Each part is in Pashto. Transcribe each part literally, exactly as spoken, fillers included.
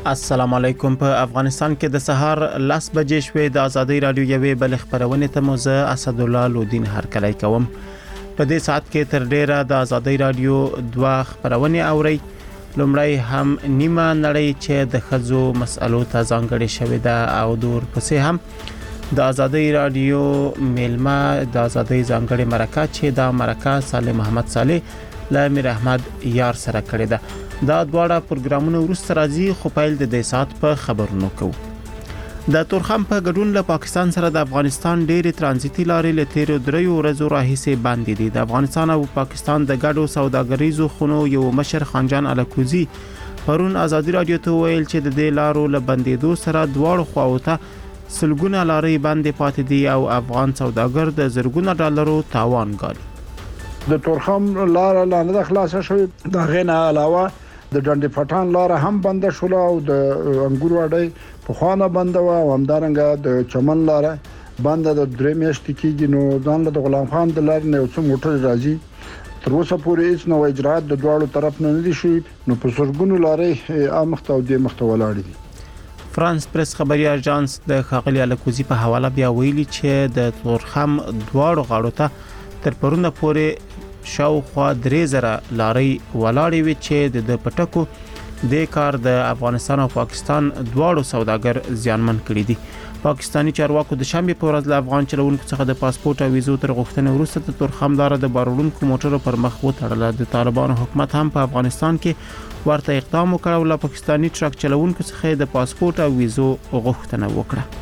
السلام علیکم. په افغانستان کې د سهار لاس بجې شوې د ازادي رادیو یوې بل خبرونه ته موزه اسد الله لودین هرکلی کوم. په دې ساعت کې تر ډیره د ازادي رادیو دوه خبرونه اوري. لومړی هم نیمه نړۍ چې د خزو مسالو ته ځانګړې شوې ده او دور پسې هم د ازادي رادیو میلمه د ازادي ځانګړې مرکه چې د مرکه صالح محمد صالح له میر احمد یار سره کړې ده. دا دواړه پروګرامونه ورسته راځي خو پیل د دې سات په خبرونو کو. د تورخم په ګډون له پاکستان سره د افغانستان ډېری ترانزیتي لارې له تیرو دریو ورځو راهیسې باندې دي. د افغانستان او پاکستان د ګډو سوداګریزو خونو یو مشر خانجان الکوزي پرون ازادي رادیو ته ویل چې د دې لارو له بندېدو سره دواړو خواو ته سلګونه لارې باندې پاتې دي او افغان سوداګر د زرګونه ډالرو تاوان ګالي. د تورخم لار لا نه خلاصه شوې. دا غینه علاوه د ډنډ پټان لار هم بند شول او د انګور وړي په خوانه بند و او همدارنګه د چمن لار بند د درې میاشتې کېږي. نو ځان له غلام خان د لار نه څو موټر راځي تر اوسه پورې هیڅ نو اجرات د دواړو طرف نه دي شوي. نو په سرګونو لارې امخته او د مخته ولاړ دي. فرانس پریس خبري اژانس د خاغلی الکوزي په حواله بیا ویلي چې د تورخم دواړو غاړو ته تر پرونه پورې شاوخوا درې زره لارې ولاړې وي چې د پټکو د کار د افغانستان او پاکستان دواړو سوداګر زیانمن کړي دي. پاکستانی چارواکو د شنبه په ورځ له افغان چلوونکو څخه د پاسپورت او ویزو تر غوښتنې وروسته د تورخم لار د بارولونکو موټرو پر مخ وتړله. د طالبانو حکومت هم په افغانستان کې ورته اقدام وکړ او له پاکستانی ټرک چلوونکو څخه د پاسپورت او ویزو غوښتنه وکړه.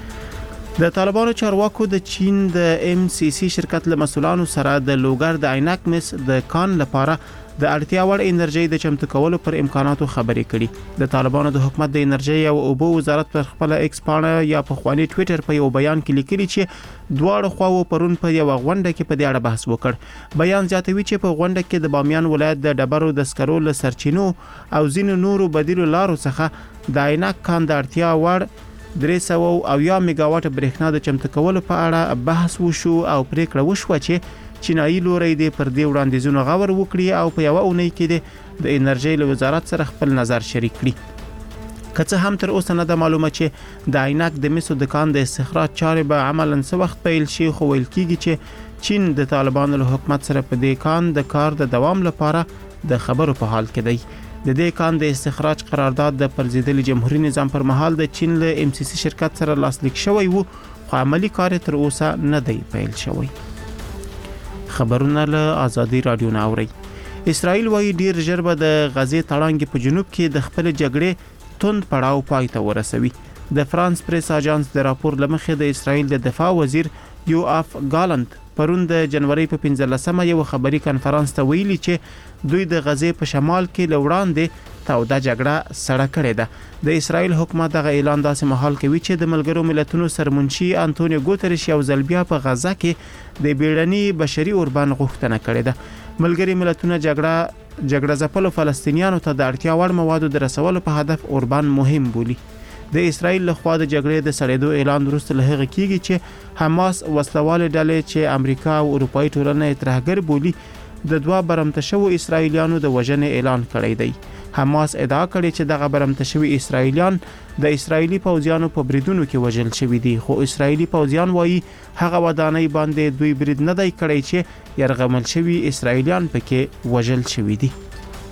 د طالبانو چارواکو د چین د ام سی سی شرکت له مسولانو سره د لوګر د عینک مس د کان لپاره د اړتیا وړ انرژي د چمتو کولو پر امکاناتو خبرې کړي. د طالبانو د حکومت د انرژي او اوبو وزارت پر خپل ایکس پاڼه یا په خواني ټوئیټر په یو بیان کې لیکلي چې دواړو خواو پرون په یو غونډه کې په دې اړه بحث وکړ. بیان زیاتوي چې په غونډه کې د بامیان ولایت د ډبرو د سکرو له سرچینو او ځینو نورو بدیلو لارو څخه د عینک کان د اړتیا وړ درې سوه اویا میگاواټ برېښنا د چمتو کولو په اړه بحث وشو او پریکړه وشوه چې چینایي لوري د پر دې وړاندیزونو غور وکړي او په یو اونۍ کې د انرژي له وزارت سره خپل نظر شریک کړي. که څه هم تر اوسه نه ده معلومه چې د عینک د مسو د کان د استخراج چارې به عملاً څه وخت پیل شي، خو ویل کېږي چې چین د طالبانو له حکومت سره په دې کان د کار د دوام لپاره د خبرو په حال کې دی. د دې کان د استخراج قرارداد د پرزیدلي جمهوریت نظام پر مهال د چین له ام سی سی شرکت سره لاسلیک شوی وو، خو عملی کار تر اوسه نه دی پیل شوی. خبرونه له ازادي رادیو نه اوري. اسرائیل وايي ډیر ژر به د غزې تړانګې په جنوب کې د خپل جګړې توند پړاو پای ته ورسوي. د فرانس پریس اژانس د راپور لمخې د اسرائیل د دفاع وزیر یو اف ګالنت پرون د جنوري په پنځلسمه یو خبري کانفرنس ته ویلي چې دوی د غزې په شمال کې لوړاندې توده جګړه سره کړې ده. د اسرائیل حکومت دغه اعلان داسې مهال کوي چې د ملګرو ملتونو سرمنشي انټونیو ګوتریش یو ځل بیا په غزه کې د بیړني بشري اوربان غوښتنه کړې ده. ملګري ملتونه جګړه جګړه ځپلو فلسطینیانو ته د اړتیا وړ موادو د رسولو په هدف اوربان مهم بولي. د اسرائیل لخوا د جګړې د سړېدو اعلان وروسته له هغه کېږي چې حماس وسلواله ډلې چې امریکا او اروپایي ټولنه یې ترهګر بولي د دوه برمته شوو اسرائیلیانو د وژنې اعلان کړی دی. حماس ادعا کړې چې دغه برمته شوي اسرائیلیان د اسرائیلي پوځیانو په بریدونو کې وژل شوي دي، خو اسرائیلي پوځیان وایي هغه ودانۍ باندې دوی برید نه دی کړی چې یرغمل شوي اسرائیلیان پکې وژل شوي دي.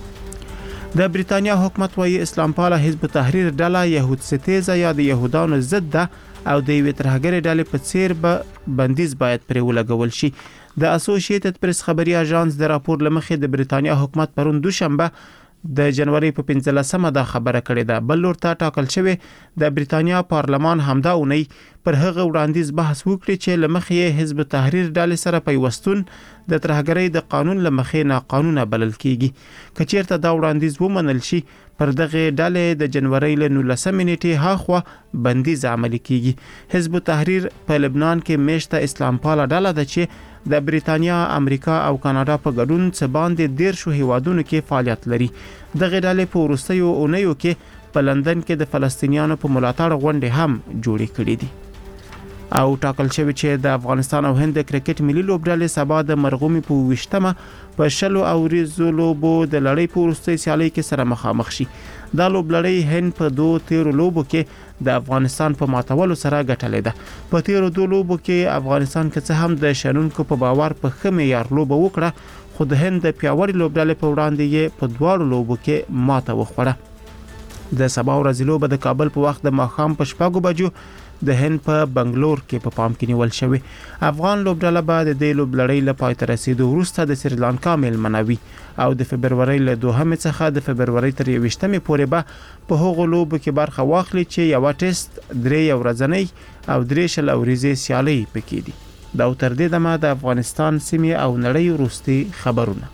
د بریتانیا حکومت وايي اسلام پاله حزب تحریر ډله يهود ستیزه یا د يهودانو ضد ده او د یوې ترهګرې ډلې په څیر به بندیز باید پرې ولګول شي. د اسوسییټډ پریس خبري اژانس د راپور لمخې د بریتانیا حکومت پرون دوشنبه د جنوري په پنځلسمه دا خبره کړې ده. بل لور ته ټاکل شوی د بریتانیا پارلمان همدا اونۍ پر هغه وړاندیز بحث وکړي چې لمخې حزب تحریر ډلې سره پیوستون د ترهګرۍ د قانون لمخې ناقانونه بلل کیږي. که چیرته دا وړاندیز ومنل شي پر دغه ډلې د جنوري له نولسمې نیټې هاخوا بندیز عملي کیږي. حزب تحریر په لبنان کې میشته اسلام پاله ډله ده چې د بریتانیا، امریکا او کاناډا په ګډون څه باندې ډیر شو هیوادونو کې فعالیت لري. دغه ډلې په وروستیو اونیو کې په لندن کې د فلسطینیانو په ملاتړ غونډې هم جوړې کړې دي. او ټاکل شوی چې د افغانستان او هند د کرکټ ملي لوبډلې سبا د مرغومي په وشتمه په شلو او ریزو لوبو د لړۍ په وروستۍ سیالۍ کې سره مخامخ شي. دا لوبډلې هند په دوه تیرو لوبو کې د افغانستان په ماتولو سره ګټلې ده. په تیرو دوه لوبو کې افغانستان که څه هم د شنونکو په باور په ښه معیار لوبه وکړه، خو د هند د پیاوړي لوبډلې په وړاندې یې په دواړو لوبو کې ماته وخوړه. د سبا ورځې لوبه د کابل په وخت د ماښام په شپږو بجو د هند په بنگلور کې په پام کې نیول شوی. افغان لوبډله به د دې لوبلړۍ له پای ته رسیدو وروسته د سریلانکا میلمنه وي او د فبرورۍ له دوهمې څخه د فبرورۍ تر یوویشتمې پورې به په هغو لوبو کې برخه واخلي چې یوه ټیسټ، درې ورځنۍ او درې شل اوریزې سیالۍ پکې دي. دا تر دې دمه د افغانستان سیمې او نړۍ وروستي خبرونه.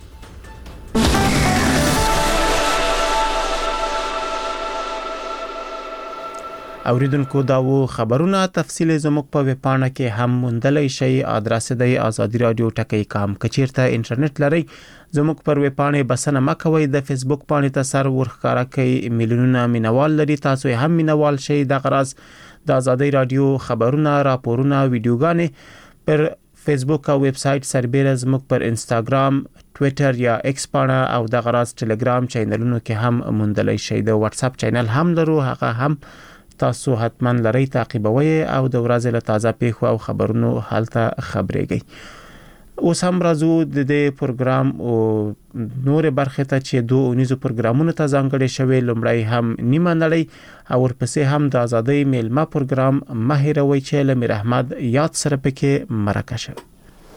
اوریدونکو دا و خبرونه، تفصیل زموږ په ویب پاڼه کې هم موندلای شئ. ادرس دی آزادی رادیو ټکی کام. کچیرته انټرنیټ لرئ زموږ پر ویب پاڼه بسنه مکوئ. د فیسبوک پاڼې ته سر ورخکاره کوي، میلیونونه مینوال لري، تاسو هم مینوال شئ. د غرض د آزادی رادیو خبرونه، راپورونه، ویډیوګانې پر فیسبوک او ویب سټ سربېره زموږ پر انستګرام، ټوئیټر یا ایکس پاڼه او د غرض ټلګرام چینلونو کې هم موندلای شئ. د واتس اپ چینل هم لرو، هغه هم تاسو حتما لرئ تعقیبوي او د ورځې له تازه پیښو او خبرونو حالته خبرېږئ. اوس هم راځو د دې پروګرام او نور برخه ته چې دوه اونیزو پروګرامونو ته ځانګړي شوی. لومړی هم نیمه نړۍ او ورپسې هم د آزادۍ میلمه پروګرام مهیروي چې له میر احمد یاد سره پکې مرکه شوی.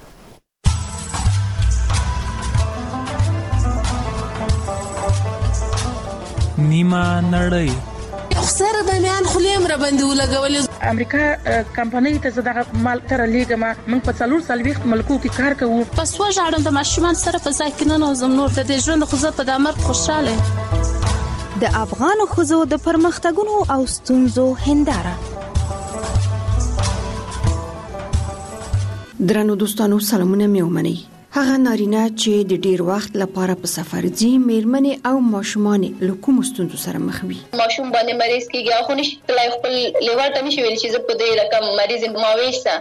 نیمه نړۍ سره د میان خلیم را باندې ولګولې. امریکا کمپنۍ ته زداغه مال تر لیګما موږ په څلور سالويخت ملکو کې کار کوو. پس وژاړم د ماشومان سره په ځای کې نه نوزم نور د دې ژوند خو زه په دمر خوشاله. د افغان خزو د پرمختګونو او ستونزو هنداره. درنو دوستانو سلامونه مې ومنئ. هغه نارینه چې د ډیر وخت لپاره په سفر ځي، میرمنې او ماشومان له کوم ستونزو سره مخ وي. ماشوم باندې مریض کیږي، خو نشي تلای خپل لیوار ته نشي ویل چې زه په دې رقم مریض یم ماويسه.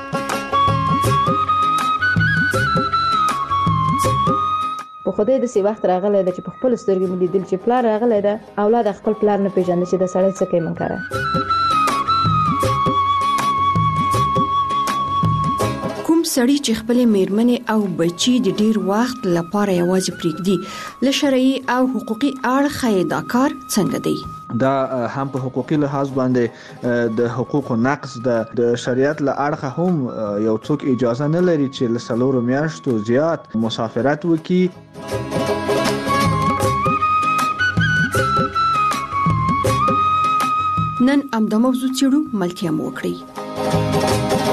په خدای د سی وخت راغلی د چې په خپل سترګې مې لیدل چې پلار راغلی ده، اولاد خپل پلار نه پیژني چې د سړی څه کوي منکره. سړی چې خپل میرمنې او بچي د ډیر وخت لپاره یوازې پریږدي، له شرعي او حقوقي اړخه دا کار څنګه دی؟ دا هم په حقوقي لحاظ باندې د حقوقو نقض ده. د شریعت له اړخه هم یو څوک اجازه نه لري چې له څلورو میاشتو زیات مسافرت وکړي. نن امدا موضوع چیرو ملتیا مو وکړي.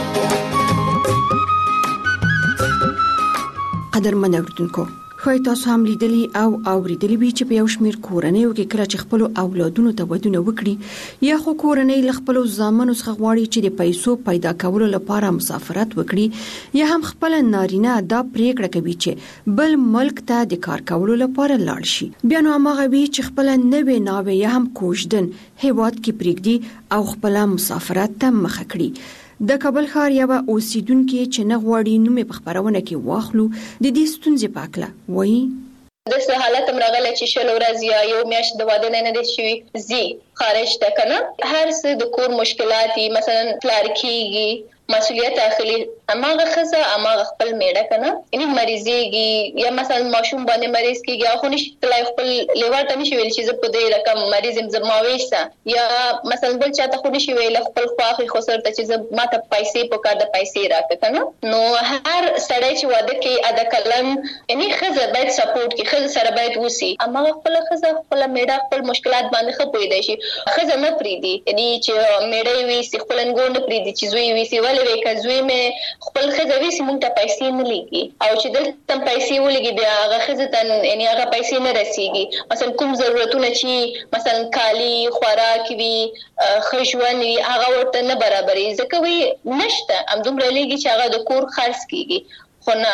قدرمن اوریدونکو، خو تاسو هم لیدلی او اوریدلی وی چې په یو شمیر کورنیو کې کله چې خپل اولادونو ته ودونه وکړي یا خو کورنۍ له خپل ځامنو څخه غواړي چې د پیسو پیدا کولو لپاره مسافرت وکړي یا هم خپل نارینه دا پریکړه کوي چې بل ملک ته د کار کولو لپاره لاړ شي. بیا نو هغه وی چې خپل نوې ناوې یا هم کوژدن هیواد کې پریږدي او خپل مسافرت ته مخ کړي. د کابل ښار یو اوسیدونکو چې نه غواړي نوم په خبرونه کې واخلو د دې ستونزې په اړه وایي. د څه حالت مرغله چې شل ورځې یا یو میاشت د واده نه نه شي زی خارج ته کنه هر څه د کور مشکلات مثلا پلار کیږي مسؤلیت اخلي اماغه خزه اماغه خپل میړه کنه یعنی مریضيږي یا مثلا ماشوم باندې مریض کیږي خو نشي تلای خپل لیوار ته نشي ویل چې زه په دې رقم مریض يم زماويسه یا مثلا بل چاته خو نشي ویل خپل خواخي خو سره ته چې زه ماته پیسې په کار د پیسې راکړه کنه نو هر سړی چې واده کوي ادا کلم یعنی خزه باید سپورټ کوي خزه سره باید وسی اماغه خپل خزه خپل میړه خپل مشکلات باندې خپوي دی شي خزه نه پریدي یعنی چې میړه وي سي خپل انګور نه پریدي چې زوی وي سي ولې کزوی مې خپل خزوي سیمون ته پیسې نه لګي او چې دلته پیسې ولګي بیا هغه خزه تن یعنی هغه پیسې نه رسیږي مثلا کوم ضرورتونه چې مثلا کالی خوراک وي خښون وي هغه ورته نه برابرې ځکه وي نشته ام دومره لګي چې هغه د کور خرڅ کیږي خو نه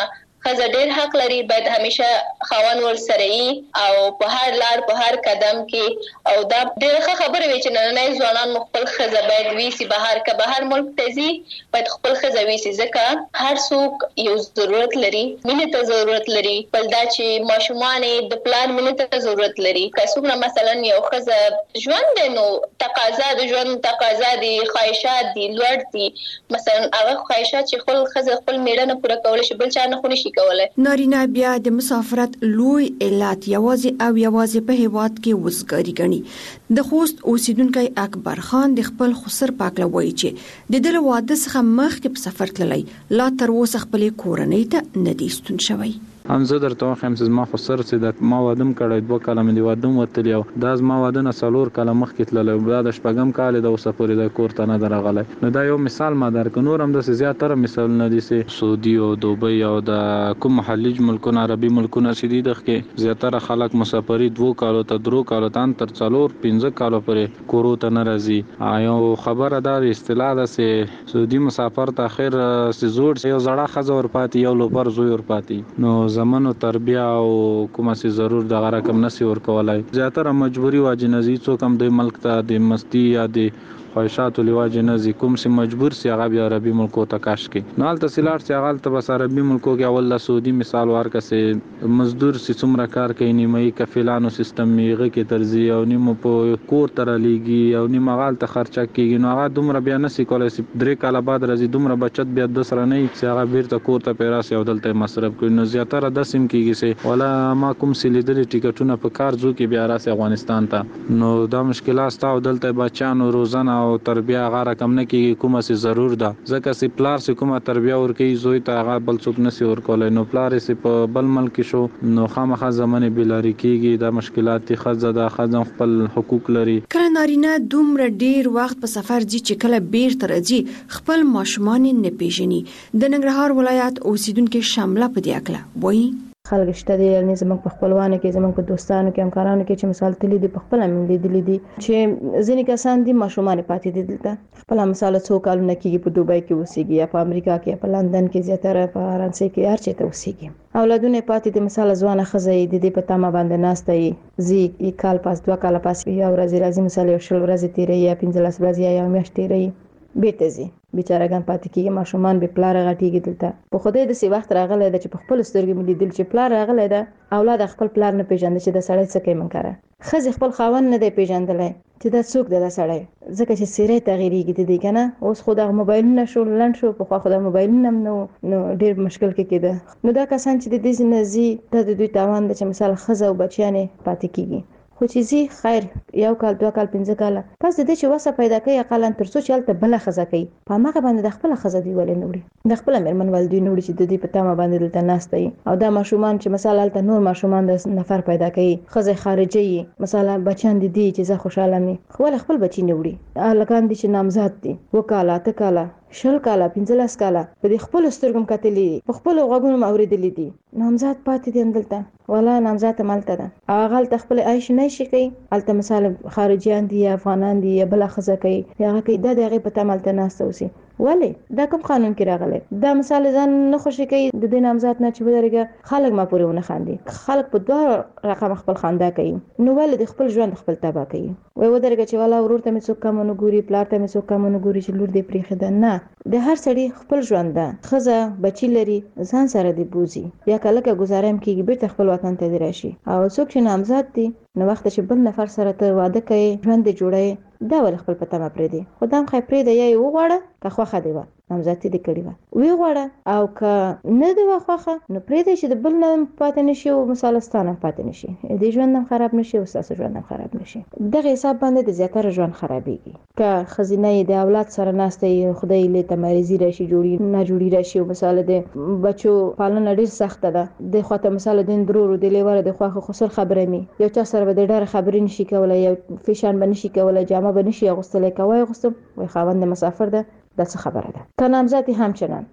خزه ډېر حق لري باید همیشه خاوند ور سره وي او په هر لار په هر قدم کې او دا ډېر خبره وي چې نننۍ ځوانان خپل خزه باید ویسي بهر که بهر ملک ته ځي باید خپل خزه ویسي ځکه هر څوک یو ضرورت لري مینې ته ضرورت لري بل دا چې ماشومان د پلان مینې ته ضرورت لري که څومره مثلا یو خزه ژوند دی نو تقاضا د ژوند تقاضا دي خواهشات دي لوړ دي مثلا هغه خواهشات چې خپل خزه خپل میړه نه پوره کولای شي بل چا نه خو نشي کولای. نارینه بیا د مسافرت لوی علت یوازې او یوازې په هیواد کې وزګاری غني. د خوست اوسیدونکو اکبر خان د خپل خسر پاکله وایي چې د دل واده څخه مخکې په سفر تللی لا تر اوسه خپل کورنۍ ته نه دي ستون شوی. هم زه درته وایم چې ما خو سر چې د ما وادم کړی دوه کاله مې د وادم وتلی او دا زما واده نه څلور کاله مخکې تللی دا د شپږم کال د اوسه پورې د کور ته نه دی راغلی. نو دا یو مثال ما درکړ. نور هم داسې زیاتره مثالونه دي چې سعودي او دوبۍ او د کوم خلیج ملکونه عربي ملکونه چې دي دغه زیاتره خلک مسافري دوه کالو ته درو کالو ته تر څلور پنځه کالو پورې کورو ته نه راځي. یو خبره دا اصطلاح ده چې سعودي مسافر ته اخر چې زوړ یو زړه ښځه ورپاتې یو لوبر زوی ورپاتې نو زمونو تربیه او کومه سي ضرور د غرقم نسی ور کولای زیاتره مجبوری واجنزي څوک هم د ملک ته د مستی یا د خواهشات لواجه نزي کوم سي مجبور سي هغه بیا عربي ملکو ته کاش کې نال تحصیلات سي هغه ته بس عربي ملکو کې اول سعودي مثال ورکه سي مزدور سي څومره کار کوي نیمه کفیلانو سیستم میغه کې ترزی او نیمه په کور تر لګي او نیمه غال ته خرچه کیږي نو هغه دومره بیا نسی کولای سي درې کاله بعد راځي دومره بچت بیا د سره نه سي هغه بیرته کور ته پیراسي او دلته مصرف کوي نو زیاتره د سیم کیږي سي ولا ما کوم سي لیدل ټیکټونه په کار ځو کې بیا راسي افغانستان ته نو دا مشکلات تا او دلته بچانو روزانه او تربیه هغه رقم نه کیږي کومه سي ضرور ده ځکه سي پلار سي کومه تربیه ورکي زوی ته هغه بل څوک نسی ورکولای نو پلار سي په بل ملک شو نو خامخا زمانه بلاری کیږي دا مشکلات خزه ده خزم خپل حقوق لري. کله نارینه دومره ډیر وخت په سفر ځي چې کله بیرته راځي خپل ماشومان نه پیژني. د ننګرهار ولایت اوسیدونکو شامله په دې اکله وایي خلک شته دي یعنی زموږ په خپلوانو کې زموږ په دوستانو کې همکارانو کې چې مثال تللی دي په خپل هم لیدلي دي چې ځینې کسان دي ماشومان پاتې دي دلته خپل مثال څو کالونه کېږي په دوبۍ کې اوسېږي یا په امریکا کې یا په لندن کې زیاتره په فرانسې کې هر چېرته اوسېږي اولادونه پاتې دي مثال ځوانه ښځه یې د دې په تمه باندې ناسته یې ځي یې کال پاس دوه کاله پاس یا ورځې راځي مثال یو شل ورځې تېروي یا پنځلس ورځې یا یو میاشت تېروي بیرته ځي بیچارهګان پاتې کیږي ماشومان به پلار غټیږي دلته په خوده د سی وخت راغلی د چې په خپل سترګې ملي دل چې پلار راغلی دا اولاد خپل پلار نه پیژاند چې د سړی څه کوي منکره خزي خپل خاون نه دی پیژندلای چې دا څوک دی دا سړی ځکه چې سیره تغیریږي د دې کنه اوس خو د موبایل نه شو لند شو په خو د موبایل نه نو نو ډیر مشکل کې کېده نو دا کسان چې د دې نزي د دوی تاوان د چې مثال خزه او بچیانه پاتې کیږي خو چې زی خیر یو کال دوه کال پنځه کال پس د دې چې وسه پیدا کوي اقل تر څو چلته بل خزه کوي په ماغه باندې د خپل خزه دی ولې نوړي د خپل مرمن ولدي نوړي چې د دې په تمه باندې دلته ناشته او دا ماشومان چې مثلا الته نور ماشومان د نفر پیدا کوي خزه خارجي مثلا بچان دي دي چې زه خوشاله مي خو خپل بچی نوړي الکان دي چې نامزاد دي وکاله تکاله شل کاله پنځلس کاله په خپل سترګم کتلې په خپل غوګونو اوریدلې دي نامزاد پاتې دي دلته ولا نامزاد مالته ده هغه ته خپل عيش نه شي کوي الته مثال خارجيان دي یا افغانان دي یا بل خزه کوي هغه کوي د دغه په تمالته ناست اوسي ولی دا کوم قانون کې راغلی دا مثال ځان نه خوشي کوي د دې نامزاد نه چې ودرګه خلک ما پورې ونه خاندي خلک په دوه رقم خپل خندا کوي نو ول د خپل ژوند خپل تبا کوي وای ودرګه چې والا ورور ته مې څوک کم نه ګوري پلار ته مې څوک کم نه ګوري چې لور دې پریخه ده نه د هر سړي خپل ژوند ده خزه بچی لري ځان سره دی بوزي یا کله کې گزارم کیږي بیرته خپل وطن ته دی راشي او څوک چې نامزاد دي نو وخت چې بل نفر سره ته واده کوي ژوند جوړي دا ول خپل پته ما پرې دي خدام خې پرې دی یو وغواړه که خوخه دی و نامزادي دې کړی و وی غواړه او که نه دی وخوخه نو پرې دی چې د بل نه پاتې نشي او مثالستانه پاتې نشي دې ژوند هم خراب نشي او ساس ژوند هم خراب نشي دغه حساب باندې د زیاتره ژوند خرابېږي که خزینه د اولاد سره ناشته خدای له تمریزي راشي جوړي نه جوړي راشي او مثال د بچو پالنه ډیر سخت ده د خواته مثال د درورو د لیوره د خواخه خسر خبره می یو چا سره به ډېر خبرې نشي کولای یو فیشن بنشي کولای جامه بنشي غوستلې کوي غوستم وي خاوند مسافر ده د څه خبره ده که نامزادي همچنان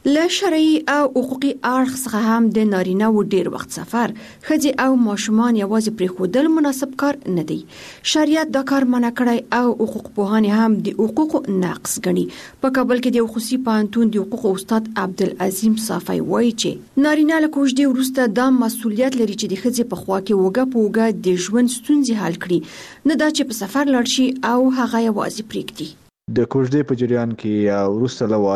له شرعي او حقوقي اړخ څخه هم د نارینه و ډیر وخت سفر خځې او ماشومان یوازې پرې خودل مناسب کار نه دی. شریعت دا کار منع کړی او حقوق پوهان هم د حقوقو نقض ګڼي. په کابل کې د خصوصي پوهنتون د حقوقو استاد عبدالعظیم صافی وایي چې نارینه له کوژدې وروسته دا مسؤلیت لري چې د خځې په خوا کې وګه په وګه د ژوند ستونزې حل کړي، نه دا چې په سفر لاړ شي او هغه یوازې پرېږدي. د کوژدې په جریان کې یا وروسته له